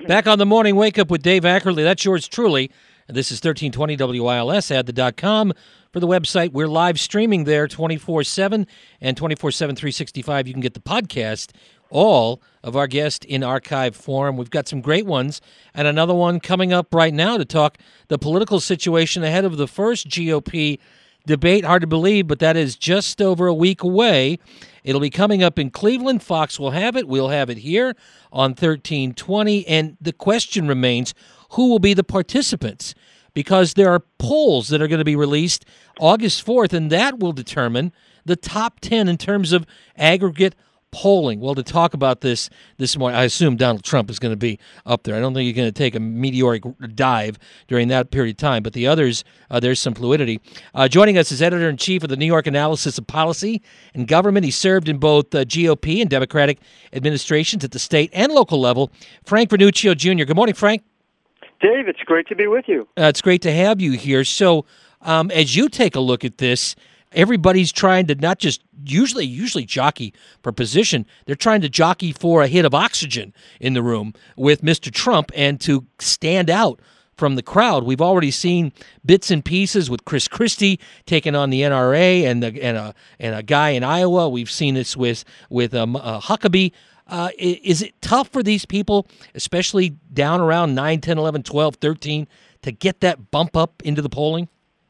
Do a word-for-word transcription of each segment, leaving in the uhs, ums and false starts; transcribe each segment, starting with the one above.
Back on the morning wake up with Dave Ackerley. That's yours truly. And this is thirteen twenty W I L S, add the dot com for the website. We're live streaming there twenty-four seven and twenty-four seven, three sixty-five. You can get the podcast, all of our guests in archive form. We've got some great ones and another one coming up right now to talk the political situation ahead of the first G O P debate. Hard to believe, but that is just over a week away. It'll be coming up in Cleveland. Fox will have it. We'll have it here on thirteen twenty. And the question remains, who will be the participants? Because there are polls that are going to be released August fourth, and that will determine the top ten in terms of aggregate polling. Well, to talk about this this morning, I assume Donald Trump is going to be up there. I don't think he's going to take a meteoric dive during that period of time, but the others, uh, there's some fluidity. Uh, joining us is editor-in-chief of the New York Analysis of Policy and Government. He served in both uh, G O P and Democratic administrations at the state and local level. Frank Vernuccio Junior Good morning, Frank. Dave, it's great to be with you. Uh, it's great to have you here. So um, as you take a look at this, everybody's trying to not just usually usually jockey for position. They're trying to jockey for a hit of oxygen in the room with Mister Trump and to stand out from the crowd. We've already seen bits and pieces with Chris Christie taking on the N R A and the, and a and a guy in Iowa. We've seen this with with um, uh, Huckabee. Uh, is it tough for these people, especially down around nine, ten, eleven, twelve, thirteen, to get that bump up into the polling?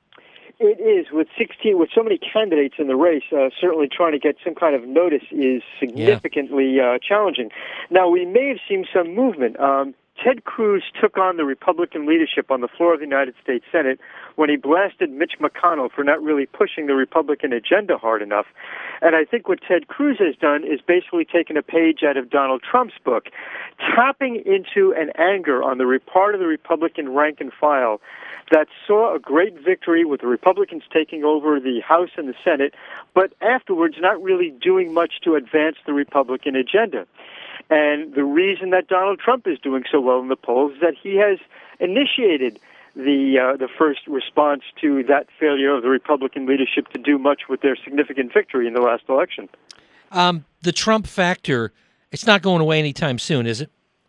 It is. With sixteen, with so many candidates in the race, uh, certainly trying to get some kind of notice is significantly yeah. uh, challenging. Now, we may have seen some movement. Um, Ted Cruz took on the Republican leadership on the floor of the United States Senate when he blasted Mitch McConnell for not really pushing the Republican agenda hard enough. And I think what Ted Cruz has done is basically taken a page out of Donald Trump's book, tapping into an anger on the part of the Republican rank and file that saw a great victory with the Republicans taking over the House and the Senate, but afterwards not really doing much to advance the Republican agenda. And the reason that Donald Trump is doing so well in the polls is that he has initiated the uh, the first response to that failure of the Republican leadership to do much with their significant victory in the last election. Um, the Trump factor, it's not going away anytime soon, is it?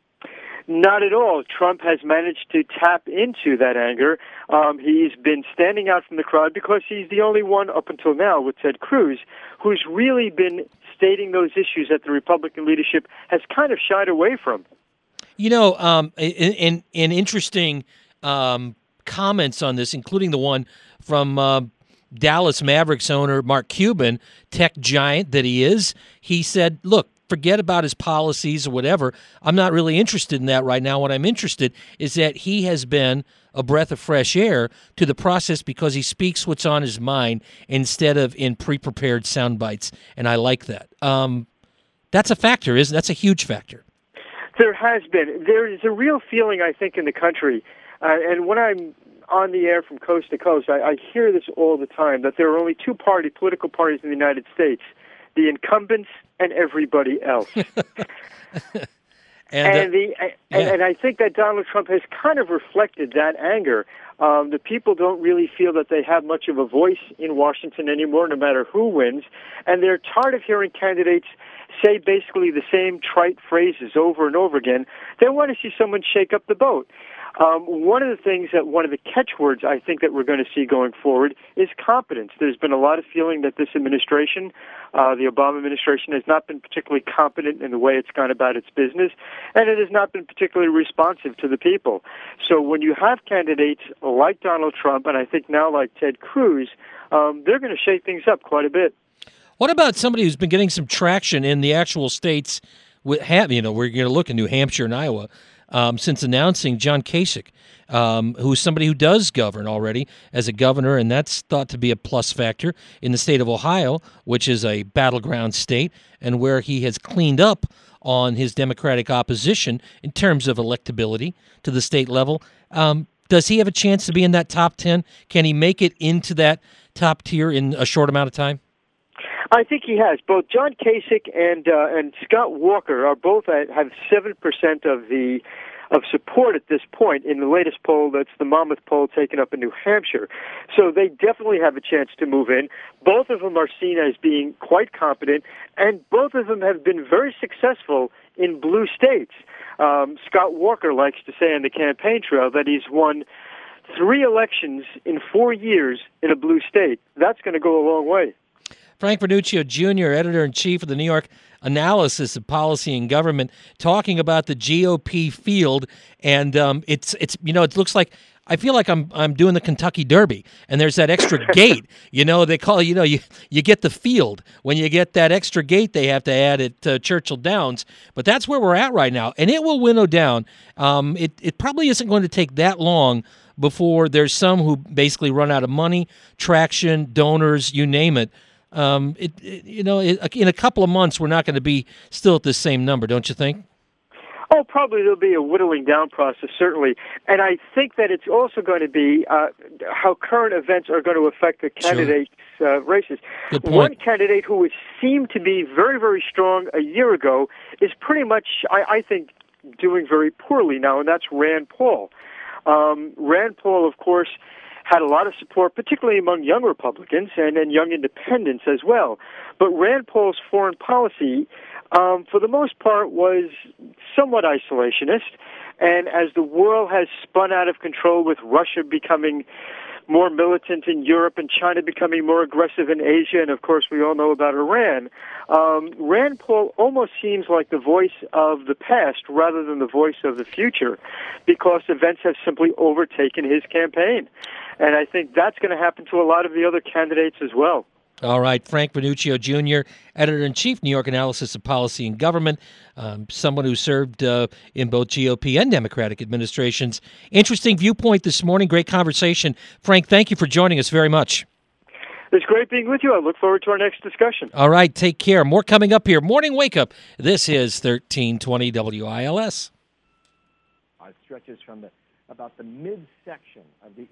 Not at all. Trump has managed to tap into that anger. Um, he's been standing out from the crowd because he's the only one up until now with Ted Cruz who's really been stating those issues that the Republican leadership has kind of shied away from. You know, um, in, in, in interesting um, comments on this, including the one from uh, Dallas Mavericks owner Mark Cuban, tech giant that he is, he said, look, forget about his policies or whatever. I'm not really interested in that right now. What I'm interested is that he has been a breath of fresh air to the process because he speaks what's on his mind instead of in pre-prepared sound bites, and I like that. Um, that's a factor, isn't it? That's a huge factor. There has been. There is a real feeling, I think, in the country, uh, and when I'm on the air from coast to coast, I, I hear this all the time, that there are only two party political parties in the United States, the incumbents and everybody else. and, and, uh, the, and, yeah. and I think that Donald Trump has kind of reflected that anger. Um, the people don't really feel that they have much of a voice in Washington anymore, no matter who wins. And they're tired of hearing candidates say basically the same trite phrases over and over again. They want to see someone shake up the boat. Um, one of the things that one of the catchwords I think that we're going to see going forward is competence. There's been a lot of feeling that this administration, uh, the Obama administration, has not been particularly competent in the way it's gone about its business, and it has not been particularly responsive to the people. So when you have candidates like Donald Trump, and I think now like Ted Cruz, um, they're going to shake things up quite a bit. What about somebody who's been getting some traction in the actual states? With have you know, we're going to look at New Hampshire and Iowa. Um, since announcing John Kasich, um, who's somebody who does govern already as a governor, and that's thought to be a plus factor in the state of Ohio, which is a battleground state, and where he has cleaned up on his Democratic opposition in terms of electability to the state level. Um, does he have a chance to be in that top ten? Can he make it into that top tier in a short amount of time? I think he has. Both John Kasich and uh, and Scott Walker are both at, have seven percent of the of support at this point in the latest poll. That's the Monmouth poll taken up in New Hampshire. So they definitely have a chance to move in. Both of them are seen as being quite competent, and both of them have been very successful in blue states. Um, Scott Walker likes to say on the campaign trail that he's won three elections in four years in a blue state. That's going to go a long way. Frank Vernuccio, Junior, editor-in-chief of the New York Analysis of Policy and Government, talking about the G O P field, and um, it's it's you know it looks like I feel like I'm I'm doing the Kentucky Derby, and there's that extra gate. You know they call you know you you get the field when you get that extra gate they have to add at uh, Churchill Downs, but that's where we're at right now, and it will winnow down. Um, it it probably isn't going to take that long before there's some who basically run out of money, traction, donors, you name it. Um, it, it you know, it, in a couple of months, we're not going to be still at the same number, don't you think? Oh, probably there'll be a whittling down process, certainly. And I think that it's also going to be uh, how current events are going to affect the candidates' sure. uh, races. Good point. One candidate who was, seemed to be very, very strong a year ago is pretty much, I, I think, doing very poorly now, and that's Rand Paul. Um, Rand Paul, of course, had a lot of support, particularly among young Republicans and, and young independents as well. But Rand Paul's foreign policy, um, for the most part, was somewhat isolationist. And as the world has spun out of control with Russia becoming more militant in Europe and China becoming more aggressive in Asia, and of course we all know about Iran, um, Rand Paul almost seems like the voice of the past rather than the voice of the future, because events have simply overtaken his campaign. And I think that's going to happen to a lot of the other candidates as well. All right, Frank Vernuccio, Junior, editor-in-chief, New York Analysis of Policy and Government, um, someone who served uh, in both G O P and Democratic administrations. Interesting viewpoint this morning, great conversation. Frank, thank you for joining us very much. It's great being with you. I look forward to our next discussion. All right, take care. More coming up here. Morning Wake Up. This is thirteen twenty W I L S. It stretches from the, about the midsection of the